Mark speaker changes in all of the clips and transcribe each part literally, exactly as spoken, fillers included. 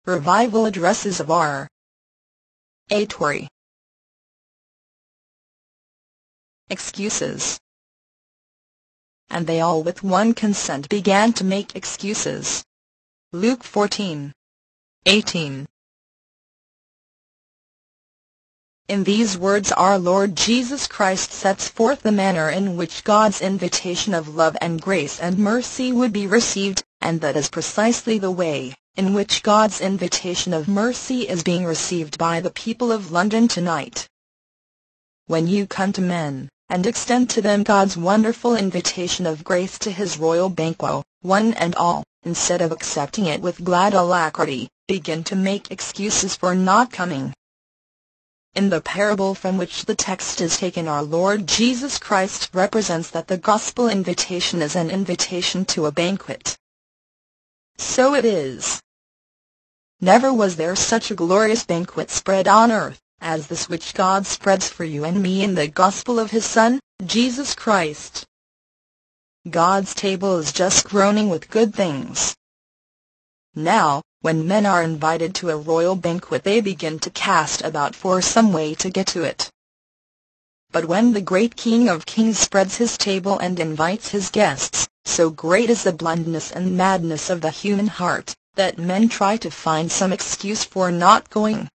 Speaker 1: Revival addresses of R. A. Torrey. Excuses. And they all with one consent began to make excuses. Luke fourteen eighteen. In these words our Lord Jesus Christ sets forth the manner in which God's invitation of love and grace and mercy would be received, and that is precisely the way in which God's invitation of mercy is being received by the people of London tonight. When you come to men, and extend to them God's wonderful invitation of grace to His royal banquet, one and all, instead of accepting it with glad alacrity, begin to make excuses for not coming. In the parable from which the text is taken, our Lord Jesus Christ represents that the gospel invitation is an invitation to a banquet. So it is. Never was there such a glorious banquet spread on earth as this which God spreads for you and me in the gospel of His Son, Jesus Christ. God's table is just groaning with good things. Now, when men are invited to a royal banquet, they begin to cast about for some way to get to it. But when the great King of Kings spreads His table and invites His guests, so great is the blindness and madness of the human heart, that men try to find some excuse for not going.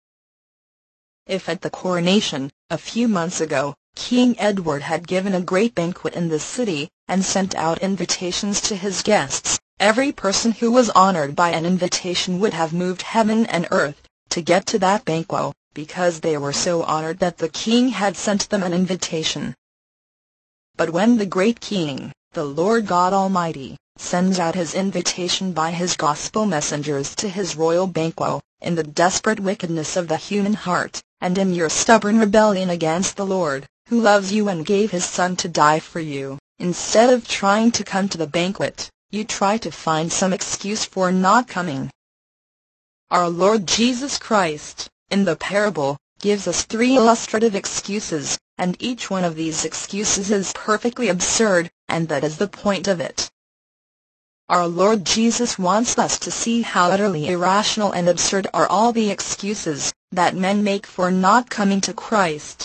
Speaker 1: If at the coronation, a few months ago, King Edward had given a great banquet in this city, and sent out invitations to his guests, every person who was honored by an invitation would have moved heaven and earth to get to that banquet, because they were so honored that the king had sent them an invitation. But when the great King, the Lord God Almighty, sends out His invitation by His gospel messengers to His royal banquet, in the desperate wickedness of the human heart, and in your stubborn rebellion against the Lord, who loves you and gave His Son to die for you, instead of trying to come to the banquet, you try to find some excuse for not coming. Our Lord Jesus Christ, in the parable, gives us three illustrative excuses, and each one of these excuses is perfectly absurd, and that is the point of it. Our Lord Jesus wants us to see how utterly irrational and absurd are all the excuses that men make for not coming to Christ.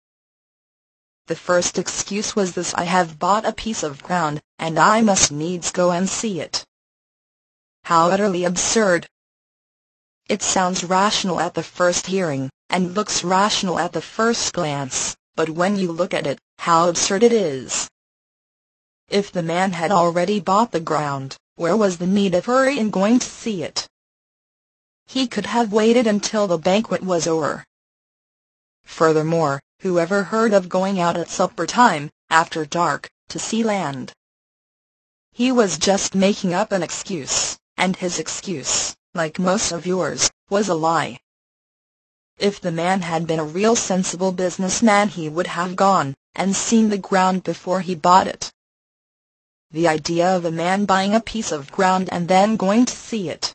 Speaker 1: The first excuse was this: I have bought a piece of ground, and I must needs go and see it. How utterly absurd! It sounds rational at the first hearing, and looks rational at the first glance, but when you look at it, how absurd it is. If the man had already bought the ground, where was the need of hurry in going to see it? He could have waited until the banquet was over. Furthermore, whoever heard of going out at supper time, after dark, to see land? He was just making up an excuse, and his excuse, like most of yours, was a lie. If the man had been a real sensible businessman, he would have gone and seen the ground before he bought it. The idea of a man buying a piece of ground and then going to see it!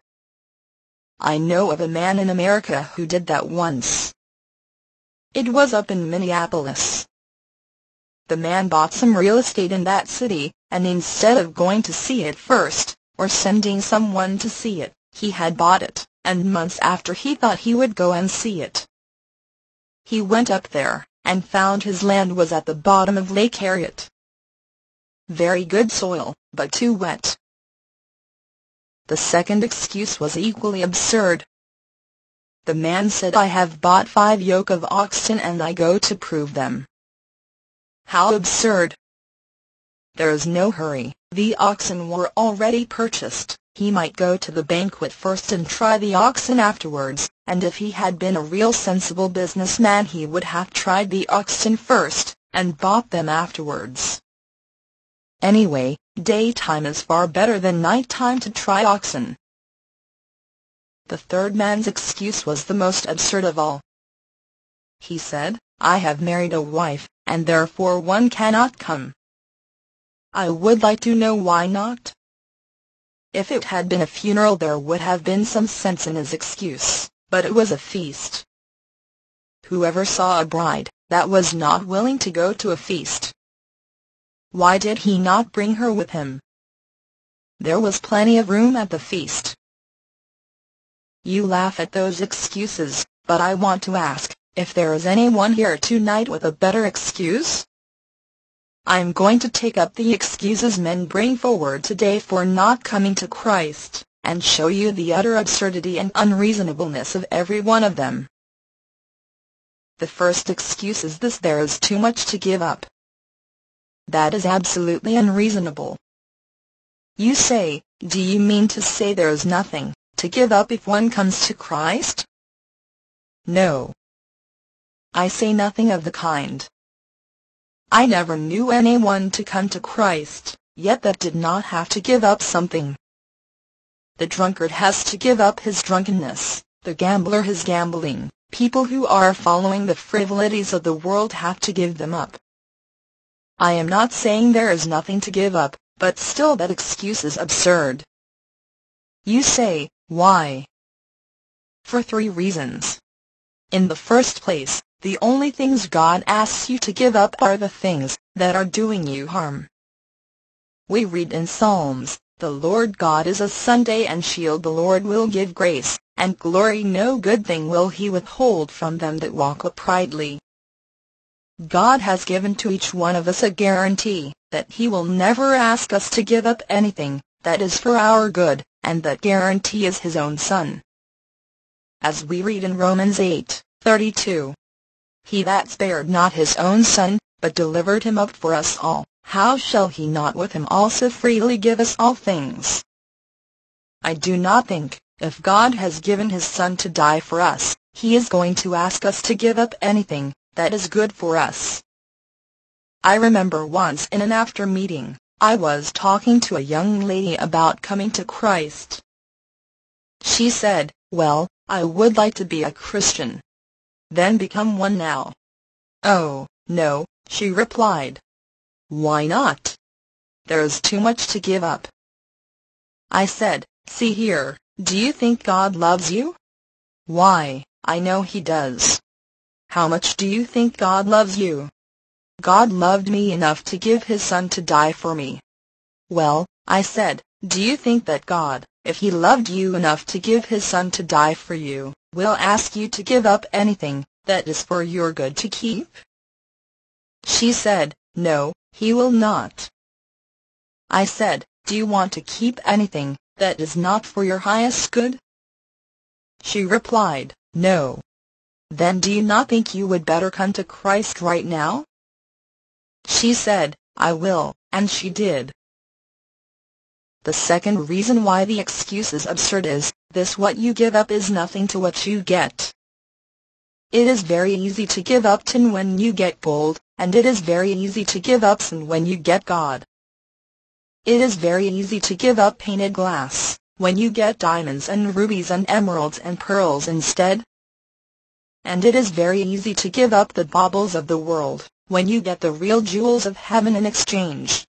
Speaker 1: I know of a man in America who did that once. It was up in Minneapolis. The man bought some real estate in that city, and instead of going to see it first, or sending someone to see it, he had bought it, and months after he thought he would go and see it. He went up there, and found his land was at the bottom of Lake Harriet. Very good soil, but too wet. The second excuse was equally absurd. The man said, I have bought five yoke of oxen and I go to prove them. How absurd! There is no hurry, the oxen were already purchased. He might go to the banquet first and try the oxen afterwards, and if he had been a real sensible businessman he would have tried the oxen first, and bought them afterwards. Anyway, daytime is far better than nighttime to try oxen. The third man's excuse was the most absurd of all. He said, I have married a wife, and therefore one cannot come. I would like to know why not. If it had been a funeral there would have been some sense in his excuse, but it was a feast. Whoever saw a bride that was not willing to go to a feast? Why did he not bring her with him? There was plenty of room at the feast. You laugh at those excuses, but I want to ask, if there is anyone here tonight with a better excuse? I'm going to take up the excuses men bring forward today for not coming to Christ, and show you the utter absurdity and unreasonableness of every one of them. The first excuse is this: there is too much to give up. That is absolutely unreasonable. You say, do you mean to say there is nothing to give up if one comes to Christ? No. I say nothing of the kind. I never knew anyone to come to Christ, yet that did not have to give up something. The drunkard has to give up his drunkenness, the gambler his gambling, people who are following the frivolities of the world have to give them up. I am not saying there is nothing to give up, but still that excuse is absurd. You say, why? For three reasons. In the first place, the only things God asks you to give up are the things that are doing you harm. We read in Psalms, "The Lord God is a Sunday and shield, the Lord will give grace and glory, no good thing will he withhold from them that walk uprightly." God has given to each one of us a guarantee that he will never ask us to give up anything that is for our good, and that guarantee is his own Son. As we read in Romans eight thirty-two, "He that spared not his own Son, but delivered him up for us all, how shall he not with him also freely give us all things?" I do not think, if God has given his Son to die for us, he is going to ask us to give up anything that is good for us. I remember once in an after meeting, I was talking to a young lady about coming to Christ. She said, "Well, I would like to be a Christian. Then become one now." "Oh, no," she replied. "Why not? There is too much to give up." I said, "See here, do you think God loves you?" "Why, I know he does." "How much do you think God loves you?" "God loved me enough to give his Son to die for me." "Well," I said, "do you think that God, if he loved you enough to give his Son to die for you, will ask you to give up anything that is for your good to keep?" She said, "No, he will not." I said, "Do you want to keep anything that is not for your highest good?" She replied, "No." "Then do you not think you would better come to Christ right now?" She said, "I will," and she did. The second reason why the excuse is absurd is this: what you give up is nothing to what you get. It is very easy to give up tin when you get gold, and it is very easy to give up sin when you get God. It is very easy to give up painted glass when you get diamonds and rubies and emeralds and pearls instead. And it is very easy to give up the baubles of the world when you get the real jewels of heaven in exchange.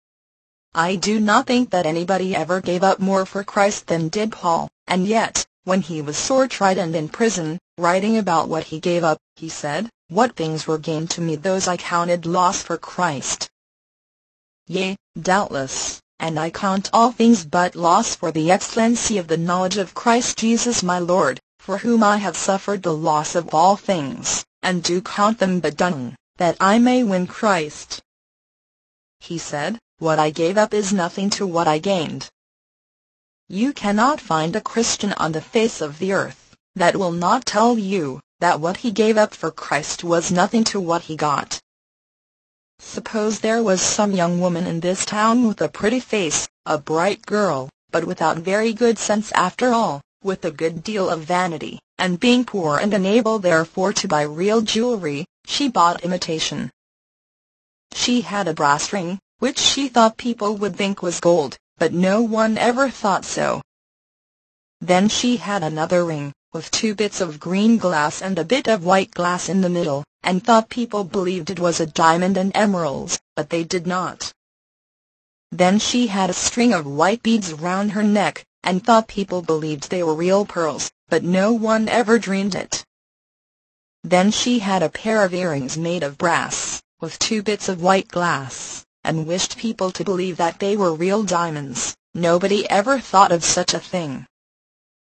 Speaker 1: I do not think that anybody ever gave up more for Christ than did Paul, and yet, when he was sore tried and in prison, writing about what he gave up, he said, "What things were gain to me, those I counted loss for Christ. Yea, doubtless, and I count all things but loss for the excellency of the knowledge of Christ Jesus my Lord, for whom I have suffered the loss of all things, and do count them but dung, that I may win Christ." He said, "What I gave up is nothing to what I gained." You cannot find a Christian on the face of the earth that will not tell you that what he gave up for Christ was nothing to what he got. Suppose there was some young woman in this town with a pretty face, a bright girl, but without very good sense after all, with a good deal of vanity, and being poor and unable therefore to buy real jewelry, she bought imitation. She had a brass ring, which she thought people would think was gold, but no one ever thought so. Then she had another ring, with two bits of green glass and a bit of white glass in the middle, and thought people believed it was a diamond and emeralds, but they did not. Then she had a string of white beads round her neck, and thought people believed they were real pearls, but no one ever dreamed it. Then she had a pair of earrings made of brass, with two bits of white glass, and wished people to believe that they were real diamonds. Nobody ever thought of such a thing.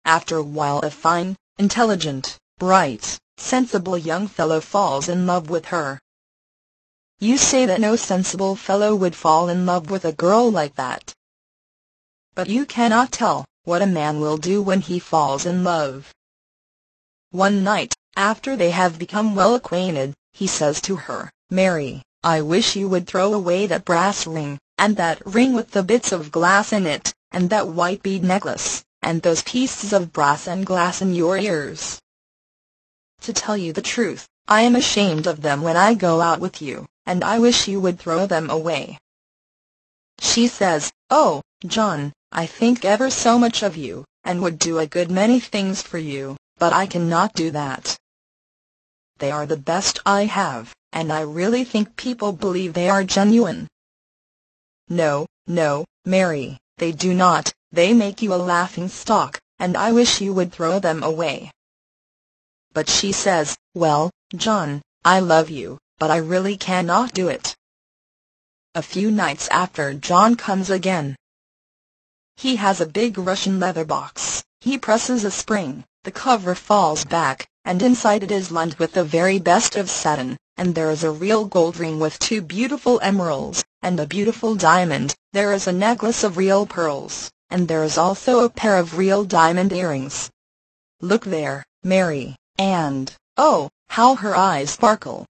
Speaker 1: after a while a fine, intelligent, bright, sensible young fellow falls in love with her. You say that no sensible fellow would fall in love with a girl like that. But you cannot tell what a man will do when he falls in love. One night, after they have become well acquainted, he says to her, "Mary, I wish you would throw away that brass ring, and that ring with the bits of glass in it, and that white bead necklace, and those pieces of brass and glass in your ears. To tell you the truth, I am ashamed of them when I go out with you, and I wish you would throw them away." She says, "Oh, John, I think ever so much of you, and would do a good many things for you, but I cannot do that. They are the best I have, and I really think people believe they are genuine." "No, no, Mary, they do not. They make you a laughing stock, and I wish you would throw them away." But she says, "Well, John, I love you, but I really cannot do it." A few nights after, John comes again. He has a big Russian leather box. He presses a spring, the cover falls back, and inside it is lined with the very best of satin, and there is a real gold ring with two beautiful emeralds, and a beautiful diamond. There is a necklace of real pearls, and there is also a pair of real diamond earrings. Look there, Mary, and, oh, how her eyes sparkle!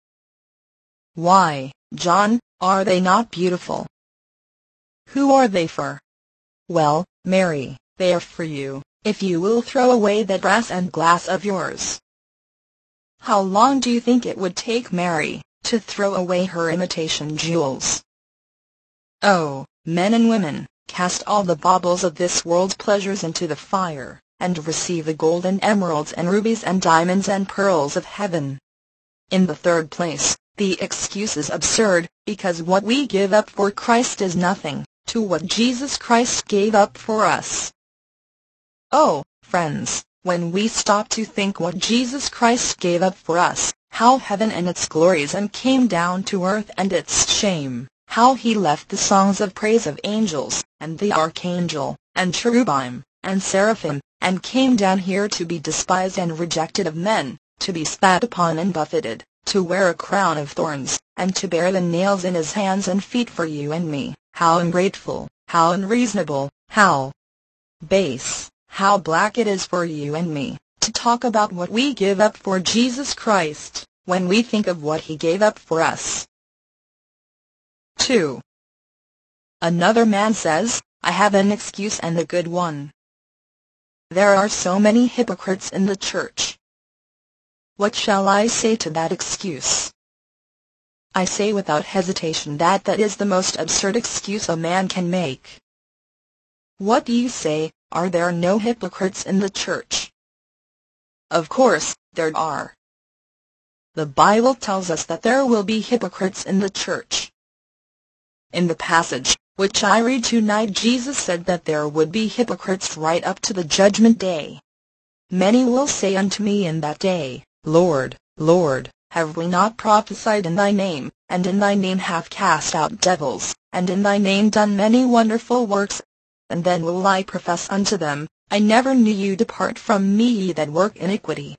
Speaker 1: Why, John, are they not beautiful? Who are they for? Well, Mary, they are for you, if you will throw away that brass and glass of yours. How long do you think it would take Mary to throw away her imitation jewels? Oh, men and women, cast all the baubles of this world's pleasures into the fire, and receive the gold and emeralds and rubies and diamonds and pearls of heaven. In the third place, the excuse is absurd, because what we give up for Christ is nothing to what Jesus Christ gave up for us. Oh, friends, when we stop to think what Jesus Christ gave up for us, how heaven and its glories and came down to earth and its shame, how he left the songs of praise of angels, and the archangel, and cherubim, and seraphim, and came down here to be despised and rejected of men, to be spat upon and buffeted, to wear a crown of thorns, and to bear the nails in his hands and feet for you and me. How ungrateful, how unreasonable, how base, how black it is for you and me to talk about what we give up for Jesus Christ, when we think of what he gave up for us. two. Another man says, "I have an excuse and a good one. There are so many hypocrites in the church. What shall I say to that excuse? I say without hesitation that that is the most absurd excuse a man can make. What do you say, are there no hypocrites in the church? Of course, there are. The Bible tells us that there will be hypocrites in the church. In the passage which I read tonight, Jesus said that there would be hypocrites right up to the judgment day. Many will say unto me in that day, Lord, Lord, have we not prophesied in thy name, and in thy name have cast out devils, and in thy name done many wonderful works? And then will I profess unto them, I never knew you, depart from me, ye that work iniquity.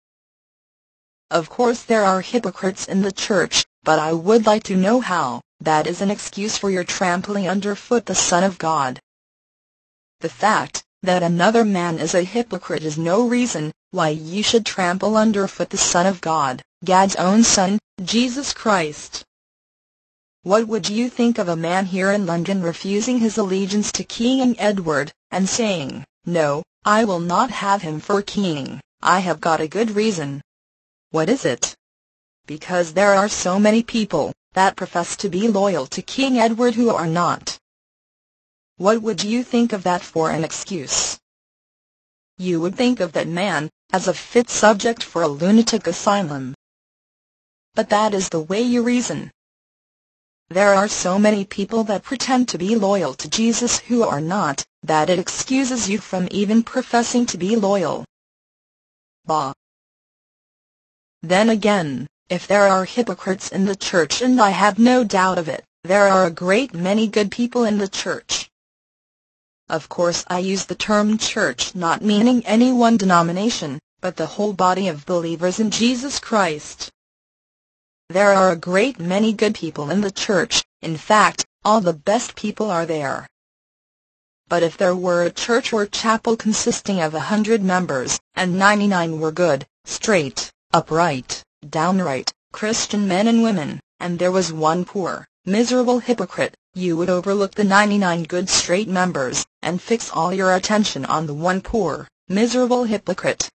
Speaker 1: Of course there are hypocrites in the church, but I would like to know how that is an excuse for your trampling underfoot the Son of God. The fact that another man is a hypocrite is no reason why you should trample underfoot the Son of God, God's own Son, Jesus Christ. What would you think of a man here in London refusing his allegiance to King Edward, and saying, No, I will not have him for king, I have got a good reason? What is it? Because there are so many people that profess to be loyal to King Edward who are not. What would you think of that for an excuse? You would think of that man as a fit subject for a lunatic asylum. But that is the way you reason. There are so many people that pretend to be loyal to Jesus who are not, that it excuses you from even professing to be loyal. Bah! Then again, if there are hypocrites in the church, and I have no doubt of it, there are a great many good people in the church. Of course I use the term church not meaning any one denomination, but the whole body of believers in Jesus Christ. There are a great many good people in the church, in fact, all the best people are there. But if there were a church or chapel consisting of a hundred members, and ninety-nine were good, straight, upright, downright, Christian men and women, and there was one poor, miserable hypocrite, you would overlook the ninety-nine good straight members, and fix all your attention on the one poor, miserable hypocrite.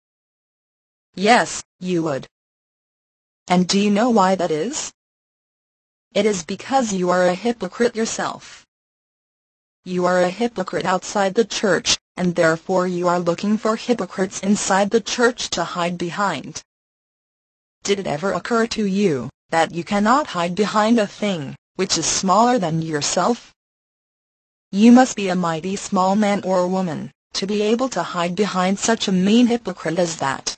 Speaker 1: Yes, you would. And do you know why that is? It is because you are a hypocrite yourself. You are a hypocrite outside the church, and therefore you are looking for hypocrites inside the church to hide behind. Did it ever occur to you that you cannot hide behind a thing which is smaller than yourself? You must be a mighty small man or woman to be able to hide behind such a mean hypocrite as that.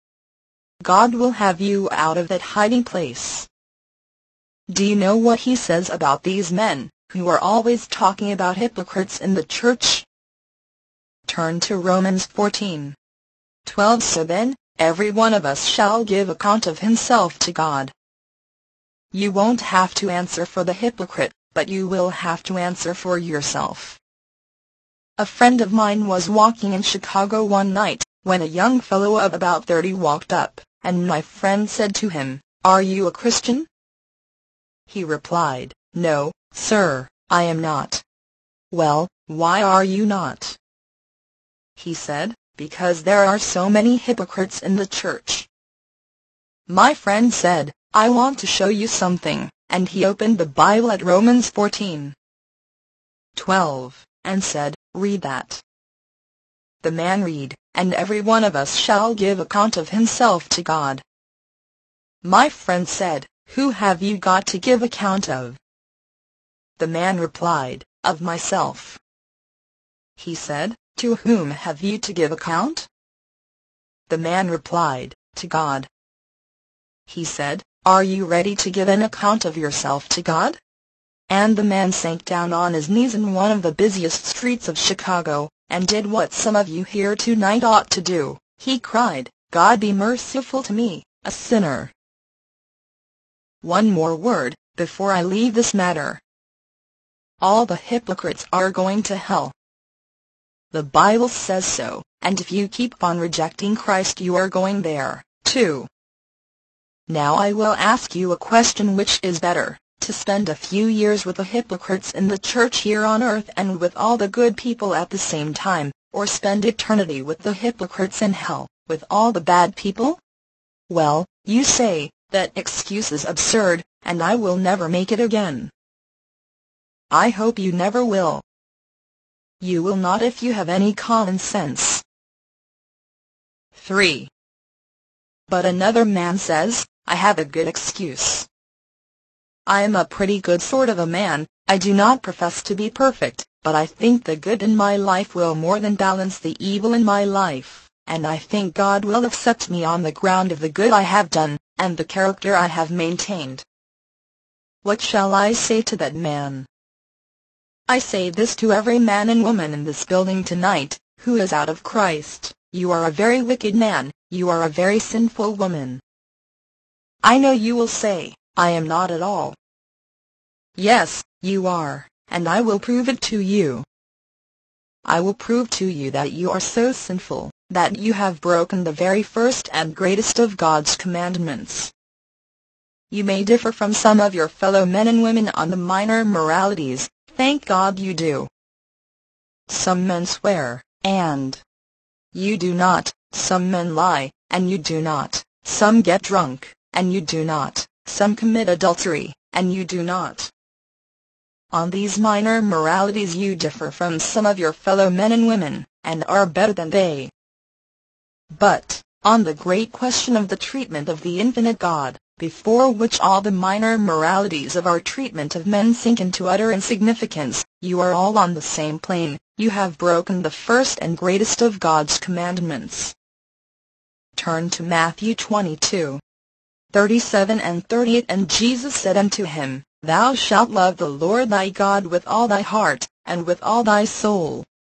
Speaker 1: God will have you out of that hiding place. Do you know what he says about these men who are always talking about hypocrites in the church? Turn to Romans fourteen twelve. So then, every one of us shall give account of himself to God. You won't have to answer for the hypocrite, but you will have to answer for yourself. A friend of mine was walking in Chicago one night, when a young fellow of about thirty walked up, and my friend said to him, "Are you a Christian?" He replied, "No, sir, I am not." "Well, why are you not?" He said, "Because there are so many hypocrites in the church." My friend said, "I want to show you something," and he opened the Bible at Romans fourteen twelve, and said, "Read that." The man read, "And every one of us shall give account of himself to God." My friend said, "Who have you got to give account of?" The man replied, "Of myself." He said, "To whom have you to give account?" The man replied, "To God." He said, "Are you ready to give an account of yourself to God?" And the man sank down on his knees in one of the busiest streets of Chicago, and did what some of you here tonight ought to do. He cried, "God be merciful to me, a sinner." One more word, before I leave this matter. All the hypocrites are going to hell. The Bible says so, and if you keep on rejecting Christ you are going there, too. Now I will ask you a question: which is better, to spend a few years with the hypocrites in the church here on earth and with all the good people at the same time, or spend eternity with the hypocrites in hell, with all the bad people? Well, you say, that excuse is absurd, and I will never make it again. I hope you never will. You will not if you have any common sense. three. But another man says, "I have a good excuse. I am a pretty good sort of a man. I do not profess to be perfect, but I think the good in my life will more than balance the evil in my life, and I think God will accept me on the ground of the good I have done, and the character I have maintained." What shall I say to that man? I say this to every man and woman in this building tonight, who is out of Christ: you are a very wicked man, you are a very sinful woman. I know you will say, "I am not at all." Yes, you are, and I will prove it to you. I will prove to you that you are so sinful, that you have broken the very first and greatest of God's commandments. You may differ from some of your fellow men and women on the minor moralities. Thank God you do. Some men swear, and you do not. Some men lie, and you do not. Some get drunk, and you do not. Some commit adultery, and you do not. On these minor moralities you differ from some of your fellow men and women, and are better than they. But, on the great question of the treatment of the infinite God, before which all the minor moralities of our treatment of men sink into utter insignificance, you are all on the same plane. You have broken the first and greatest of God's commandments. Turn to Matthew twenty-two thirty-seven and thirty-eight. And Jesus said unto him, Thou shalt love the Lord thy God with all thy heart, and with all thy soul,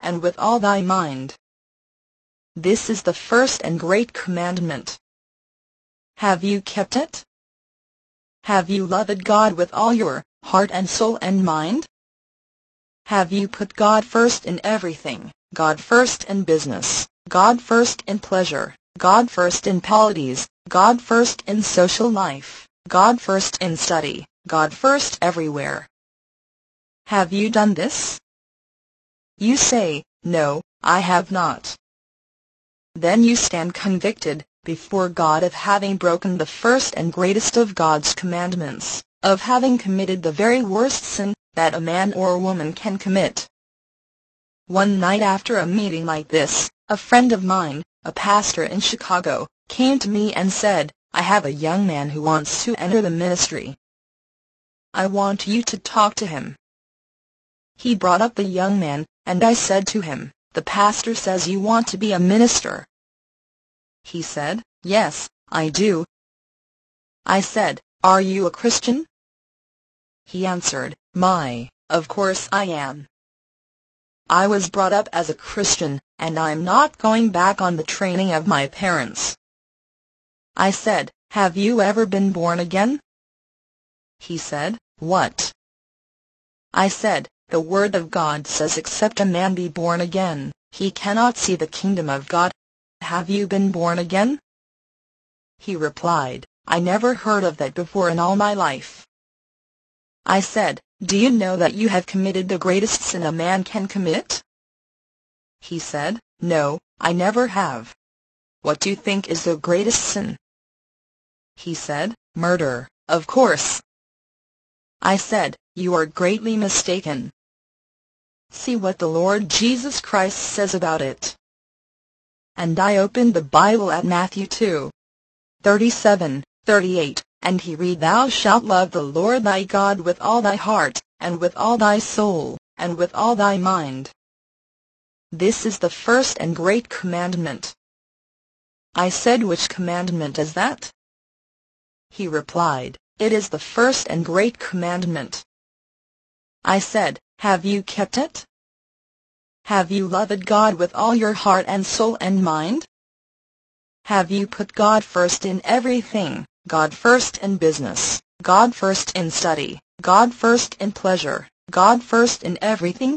Speaker 1: and with all thy mind. This is the first and great commandment. Have you kept it? Have you loved God with all your heart and soul and mind? Have you put God first in everything, God first in business, God first in pleasure, God first in politics, God first in social life, God first in study, God first everywhere? Have you done this? You say, "No, I have not." Then you stand convicted before God of having broken the first and greatest of God's commandments, of having committed the very worst sin that a man or woman can commit. One night after a meeting like this, a friend of mine, a pastor in Chicago, came to me and said, "I have a young man who wants to enter the ministry. I want you to talk to him." He brought up the young man, and I said to him, "The pastor says you want to be a minister." He said, "Yes, I do." I said, "Are you a Christian?" He answered, "My, of course I am. I was brought up as a Christian, and I'm not going back on the training of my parents." I said, "Have you ever been born again?" He said, "What?" I said, "The Word of God says except a man be born again, he cannot see the kingdom of God. Have you been born again?" He replied, "I never heard of that before in all my life." I said, "Do you know that you have committed the greatest sin a man can commit?" He said, "No, I never have." "What do you think is the greatest sin?" He said, "Murder, of course." I said, "You are greatly mistaken. See what the Lord Jesus Christ says about it." And I opened the Bible at Matthew two thirty-seven, thirty-eight, and he read, "Thou shalt love the Lord thy God with all thy heart, and with all thy soul, and with all thy mind. This is the first and great commandment." I said, "Which commandment is that?" He replied, "It is the first and great commandment." I said, "Have you kept it? Have you loved God with all your heart and soul and mind? Have you put God first in everything, God first in business, God first in study, God first in pleasure, God first in everything?"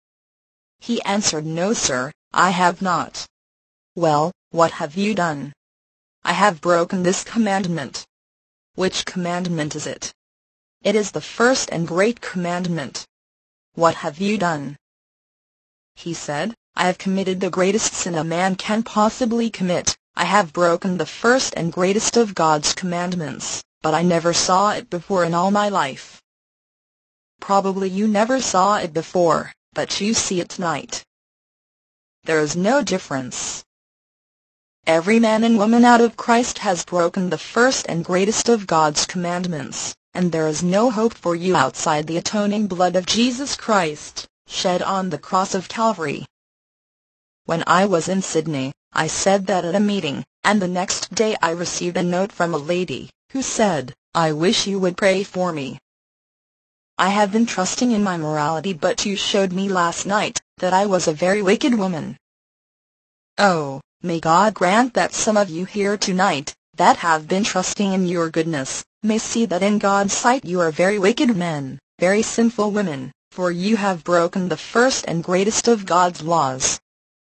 Speaker 1: He answered, "No, sir, I have not." "Well, what have you done?" "I have broken this commandment." "Which commandment is it?" "It is the first and great commandment." "What have you done?" He said, "I have committed the greatest sin a man can possibly commit. I have broken the first and greatest of God's commandments, but I never saw it before in all my life." Probably you never saw it before, but you see it tonight. There is no difference. Every man and woman out of Christ has broken the first and greatest of God's commandments, and there is no hope for you outside the atoning blood of Jesus Christ, shed on the cross of Calvary. When I was in Sydney, I said that at a meeting, and the next day I received a note from a lady, who said, "I wish you would pray for me. I have been trusting in my morality, but you showed me last night that I was a very wicked woman." Oh, may God grant that some of you here tonight, that have been trusting in your goodness, may see that in God's sight you are very wicked men, very sinful women, for you have broken the first and greatest of God's laws.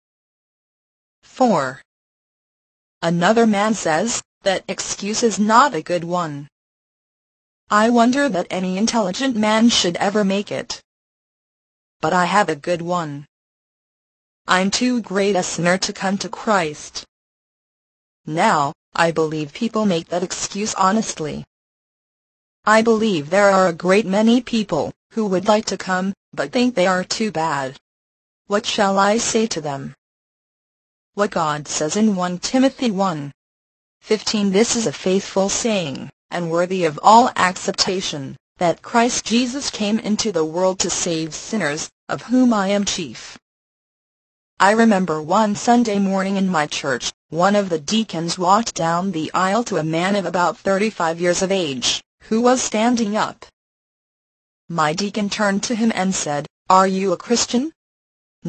Speaker 1: four. Another man says that excuse is not a good one. I wonder that any intelligent man should ever make it. But I have a good one. I'm too great a sinner to come to Christ. Now, I believe people make that excuse honestly. I believe there are a great many people who would like to come, but think they are too bad. What shall I say to them? What God says in First Timothy one fifteen, "This is a faithful saying, and worthy of all acceptation, that Christ Jesus came into the world to save sinners, of whom I am chief." I remember one Sunday morning in my church, one of the deacons walked down the aisle to a man of about thirty-five years of age, who was standing up. My deacon turned to him and said, "Are you a Christian?" "No,"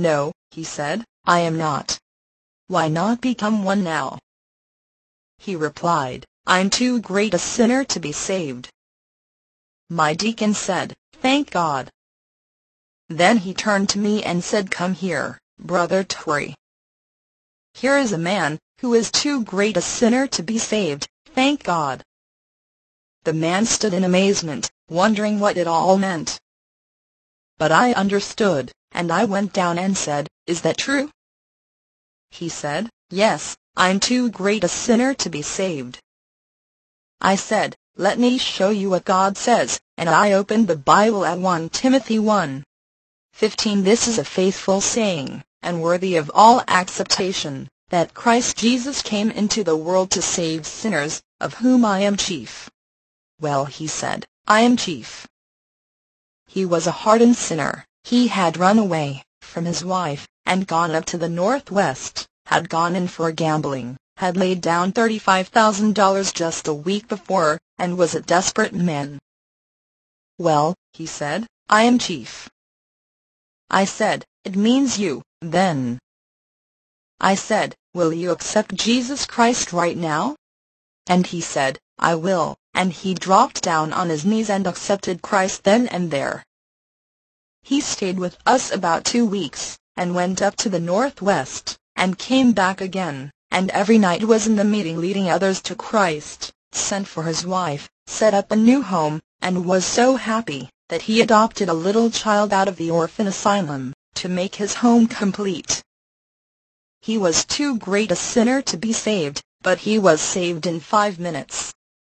Speaker 1: he said, I am not. Why not become one now? He replied, I'm too great a sinner to be saved. My deacon said, thank God. Then he turned to me and said, come here, Brother Torrey. Here is a man who is too great a sinner to be saved, thank God. The man stood in amazement, wondering what it all meant. But I understood, and I went down and said, is that true? He said, yes, I'm too great a sinner to be saved. I said, let me show you what God says, and I opened the Bible at First Timothy one fifteen. This is a faithful saying, and worthy of all acceptation, that Christ Jesus came into the world to save sinners, of whom I am chief. Well, he said, I am chief. He was a hardened sinner. He had run away from his wife, and gone up to the northwest, had gone in for gambling, had laid down thirty-five thousand dollars just a week before, and was a desperate man. Well, he said, I am chief. I said, it means you, then. I said, will you accept Jesus Christ right now? And he said, I will, and he dropped down on his knees and accepted Christ then and there. He stayed with us about two weeks, and went up to the northwest, and came back again, and every night was in the meeting leading others to Christ, sent for his wife, set up a new home, and was so happy that he adopted a little child out of the orphan asylum, to make his home complete. He was too great a sinner to be saved, but he was saved in five minutes.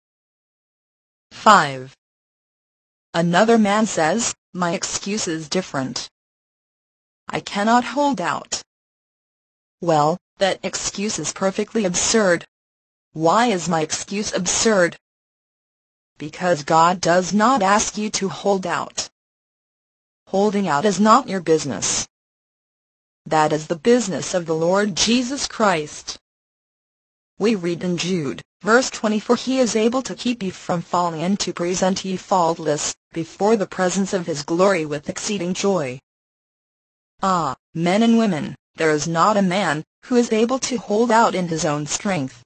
Speaker 1: five. Another man says, my excuse is different. I cannot hold out. Well, that excuse is perfectly absurd. Why is my excuse absurd? Because God does not ask you to hold out. Holding out is not your business. That is the business of the Lord Jesus Christ. We read in Jude, verse twenty-four, he is able to keep you from falling and to present you faultless before the presence of his glory with exceeding joy. Ah, men and women, there is not a man who is able to hold out in his own strength.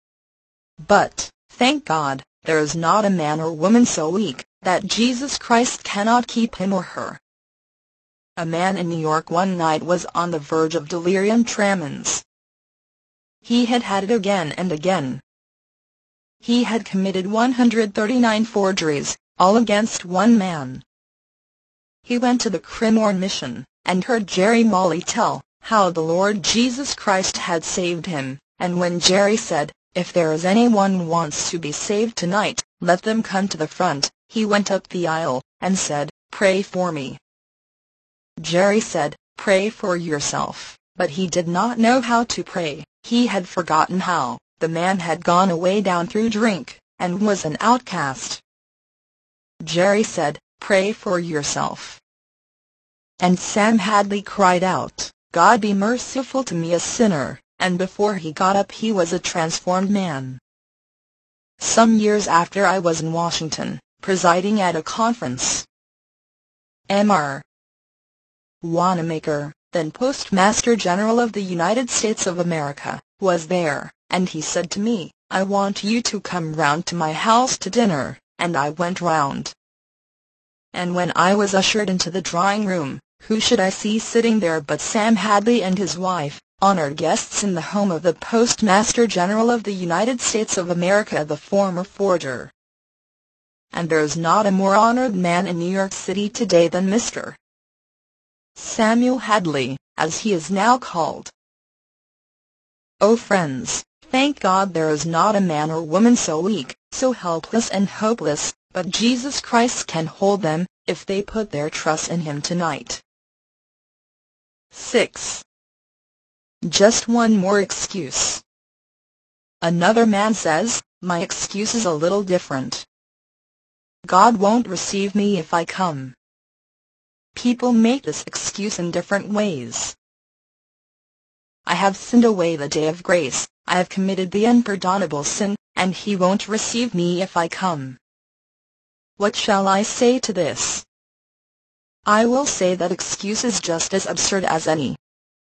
Speaker 1: But, thank God, there is not a man or woman so weak that Jesus Christ cannot keep him or her. A man in New York one night was on the verge of delirium tremens. He had had it again and again. He had committed one hundred thirty-nine forgeries, all against one man. He went to the Cremorne Mission, and heard Jerry Molly tell how the Lord Jesus Christ had saved him, and when Jerry said, if there is anyone who wants to be saved tonight, let them come to the front, he went up the aisle, and said, pray for me. Jerry said, pray for yourself, but he did not know how to pray. He had forgotten how. The man had gone away down through drink, and was an outcast. Jerry said, pray for yourself. And Sam Hadley cried out, God be merciful to me a sinner, and before he got up he was a transformed man. Some years after, I was in Washington, presiding at a conference. M R Wanamaker, then Postmaster General of the United States of America, was there, and he said to me, I want you to come round to my house to dinner, and I went round. And when I was ushered into the drawing room, who should I see sitting there but Sam Hadley and his wife, honored guests in the home of the Postmaster General of the United States of America, the former forger. And there's not a more honored man in New York City today than Mister Samuel Hadley, as he is now called. Oh friends, thank God there is not a man or woman so weak, so helpless and hopeless, but Jesus Christ can hold them, if they put their trust in him tonight. six. Just one more excuse. Another man says, my excuse is a little different. God won't receive me if I come. People make this excuse in different ways. I have sinned away the day of grace, I have committed the unpardonable sin, and he won't receive me if I come. What shall I say to this? I will say that excuse is just as absurd as any.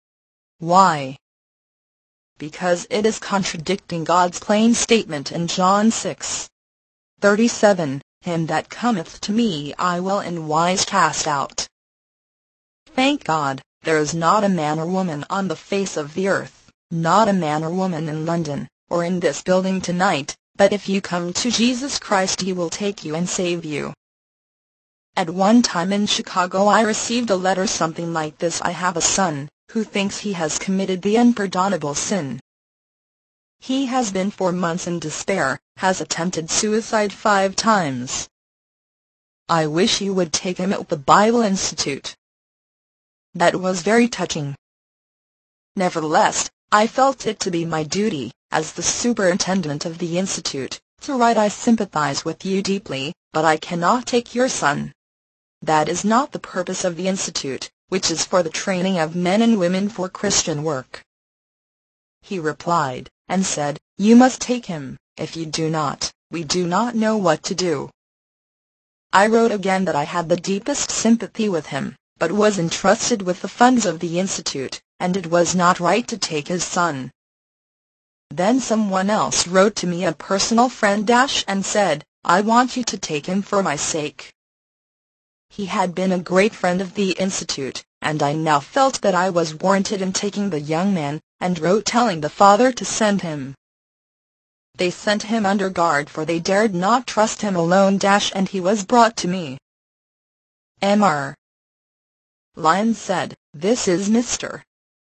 Speaker 1: Why? Because it is contradicting God's plain statement in John six thirty-seven, "Him that cometh to me I will in wise cast out." Thank God, there is not a man or woman on the face of the earth, not a man or woman in London, or in this building tonight, but if you come to Jesus Christ He will take you and save you. At one time in Chicago I received a letter something like this: "I have a son, who thinks he has committed the unpardonable sin. He has been for months in despair, has attempted suicide five times. I wish you would take him at the Bible Institute." That was very touching. Nevertheless, I felt it to be my duty, as the superintendent of the Institute, to write, "I sympathize with you deeply, but I cannot take your son. That is not the purpose of the Institute, which is for the training of men and women for Christian work." He replied, and said, "You must take him. If you do not, we do not know what to do." I wrote again that I had the deepest sympathy with him, but was entrusted with the funds of the Institute, and it was not right to take his son. Then someone else wrote to me, a personal friend dash, and said, "I want you to take him for my sake." He had been a great friend of the Institute, and I now felt that I was warranted in taking the young man, and wrote telling the father to send him. They sent him under guard, for they dared not trust him alone dash, and he was brought to me. Mister Lyons said, "This is Mister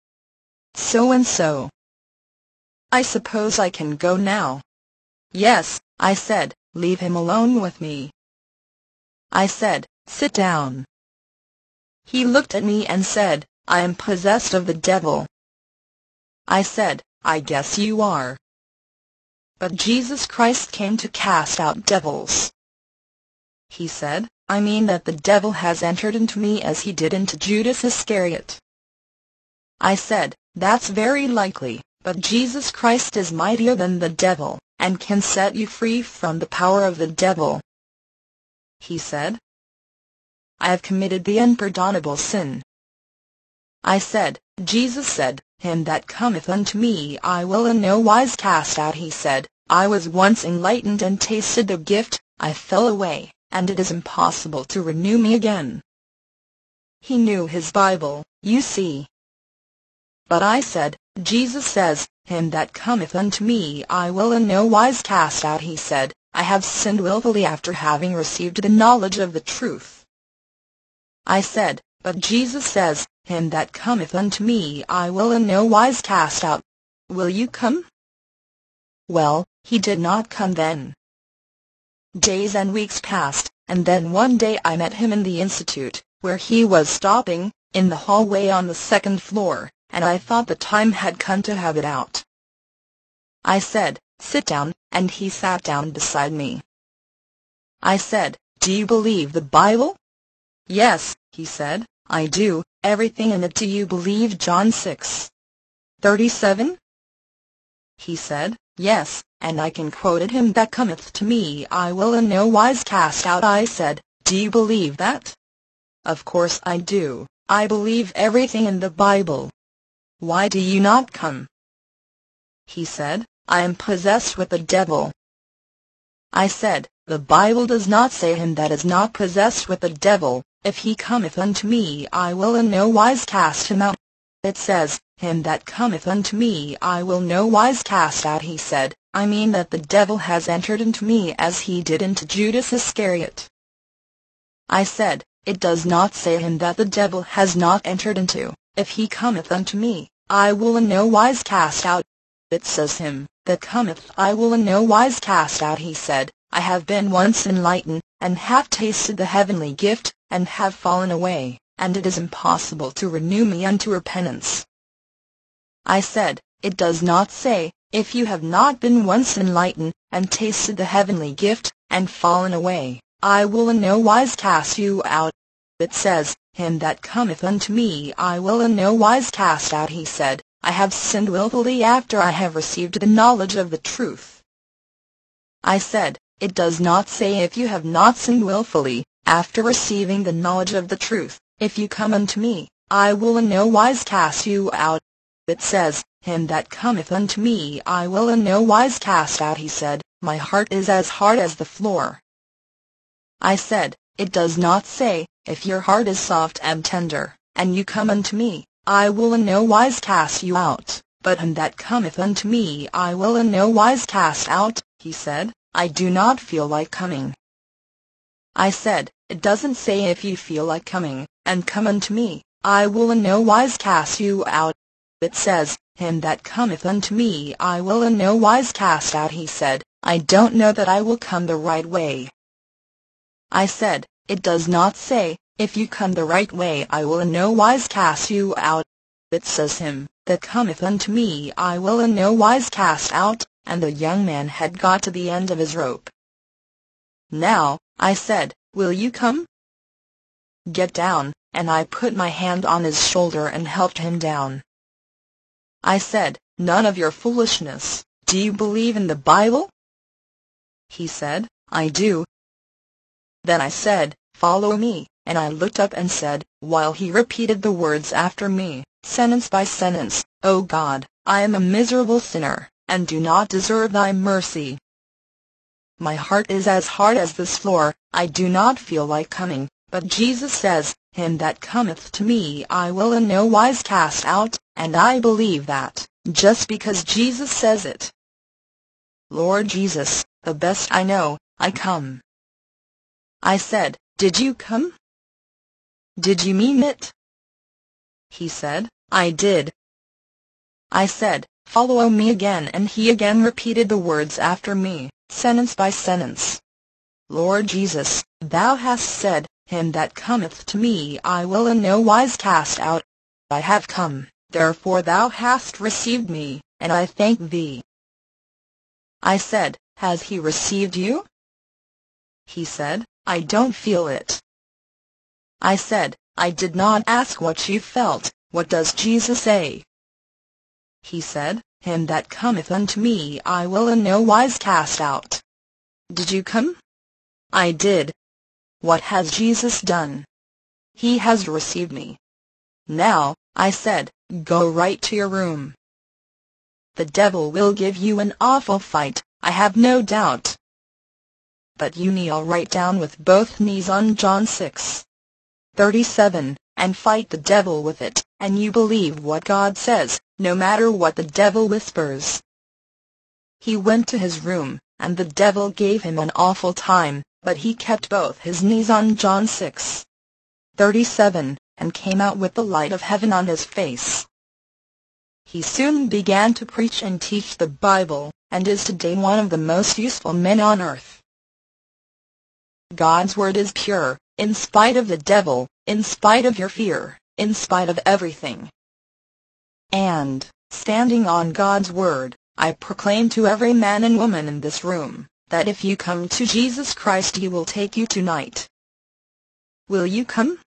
Speaker 1: So-and-so. I suppose I can go now?" "Yes," I said, "leave him alone with me." I said, "Sit down." He looked at me and said, "I am possessed of the devil." I said, "I guess you are. But Jesus Christ came to cast out devils." He said, "I mean that the devil has entered into me as he did into Judas Iscariot." I said, "That's very likely, but Jesus Christ is mightier than the devil, and can set you free from the power of the devil." He said, "I have committed the unpardonable sin." I said, "Jesus said, 'Him that cometh unto me I will in no wise cast out.' He said, 'I was once enlightened and tasted the gift, I fell away, and it is impossible to renew me again.'" He knew his Bible, you see. But I said, "Jesus says, 'Him that cometh unto me I will in no wise cast out.' He said, 'I have sinned wilfully after having received the knowledge of the truth.'" I said, "But Jesus says, 'Him that cometh unto me I will in no wise cast out.' Will you come?" Well, he did not come then. Days and weeks passed, and then one day I met him in the Institute, where he was stopping, in the hallway on the second floor, and I thought the time had come to have it out. I said, "Sit down," and he sat down beside me. I said, "Do you believe the Bible?" "Yes," he said, "I do, everything in it." "Do you believe John six thirty-seven? He said, "Yes, and I can quote it, 'Him that cometh to me I will in no wise cast out.'" I said, "Do you believe that?" "Of course I do, I believe everything in the Bible. Why do you not come?" He said, "I am possessed with the devil." I said, "The Bible does not say, 'Him that is not possessed with the devil, if he cometh unto me I will in no wise cast him out.' It says, 'Him that cometh unto me I will no wise cast out.'" He said, "I mean that the devil has entered into me as he did into Judas Iscariot." I said, "It does not say him that the devil has not entered into, 'If he cometh unto me, I will in no wise cast out.' It says, 'Him that cometh I will in no wise cast out.'" He said, "I have been once enlightened, and have tasted the heavenly gift, and have fallen away, and it is impossible to renew me unto repentance." I said, "It does not say, 'If you have not been once enlightened, and tasted the heavenly gift, and fallen away, I will in no wise cast you out.' It says, 'Him that cometh unto me I will in no wise cast out.'" He said, "I have sinned wilfully after I have received the knowledge of the truth." I said, "It does not say, 'If you have not sinned wilfully, after receiving the knowledge of the truth, if you come unto me, I will in no wise cast you out.' It says, Him that cometh unto me I will in no wise cast out. He said, My heart is as hard as the floor. I said, It does not say, If your heart is soft and tender, and you come unto me, I will in no wise cast you out, but him that cometh unto me I will in no wise cast out. He said, I do not feel like coming. I said, It doesn't say if you feel like coming, and come unto me, I will in no wise cast you out. It says, Him that cometh unto me I will in no wise cast out. He said, I don't know that I will come the right way. I said, It does not say, If you come the right way I will in no wise cast you out. It says, Him that cometh unto me I will in no wise cast out. And the young man had got to the end of his rope. Now, I said, Will you come? Get down, and I put my hand on his shoulder and helped him down. I said, None of your foolishness, do you believe in the Bible? He said, I do. Then I said, Follow me, and I looked up and said, while he repeated the words after me, sentence by sentence, O God, I am a miserable sinner, and do not deserve thy mercy. My heart is as hard as this floor, I do not feel like coming, but Jesus says, Him that cometh to me I will in no wise cast out, and I believe that, just because Jesus says it. Lord Jesus, the best I know, I come. I said, Did you come? Did you mean it? He said, I did. I said, Follow me again, and he again repeated the words after me, sentence by sentence. Lord Jesus, thou hast said, Him that cometh to me I will in no wise cast out. I have come, therefore thou hast received me, and I thank thee. I said, Has he received you? He said, I don't feel it. I said, I did not ask what you felt, what does Jesus say? He said, Him that cometh unto me I will in no wise cast out. Did you come? I did. What has Jesus done? He has received me. Now, I said, Go right to your room. The devil will give you an awful fight, I have no doubt. But you kneel right down with both knees on John six thirty-seven, and fight the devil with it, and you believe what God says, no matter what the devil whispers. He went to his room, and the devil gave him an awful time, but he kept both his knees on John six thirty-seven, and came out with the light of heaven on his face. He soon began to preach and teach the Bible, and is today one of the most useful men on earth. God's word is pure, in spite of the devil, in spite of your fear, in spite of everything. And, standing on God's word, I proclaim to every man and woman in this room, that if you come to Jesus Christ He will take you tonight. Will you come?